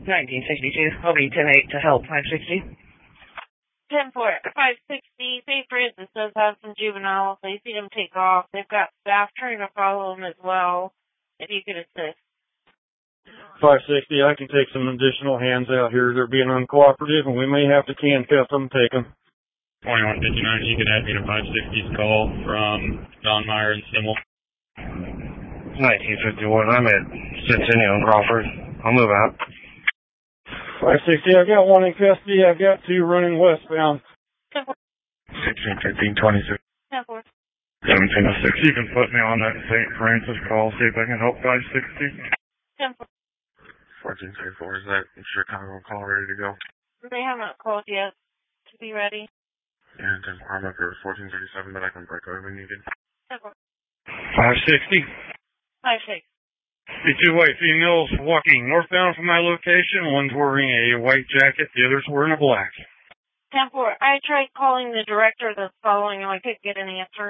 1962. I'll be 10-8 to help 560. 10-4, 560. St. Francis does have some juveniles. They see them take off. They've got staff trying to follow them as well, if you could assist. 560, I can take some additional hands out here. They're being uncooperative, and we may have to handcuff them, take them. 2159, you can add me to 560's call from Don Meyer and Simmel. 1951, I'm at Centennial and Crawford. I'll move out. 560, I've got one in custody. I've got two running westbound. 10-4. 161526. 10-4. 1706. You can put me on that St. Francis call, see if I can help 560. 10-4. 1434, is that Chicago call ready to go? They haven't called yet to be ready. And then I'm up here 1437, but I can break over when needed. 10-4. 560. 5-6. The two white females walking northbound from my location. One's wearing a white jacket, the other's wearing a black. 10-4. I tried calling the director that's following him. I couldn't get an answer.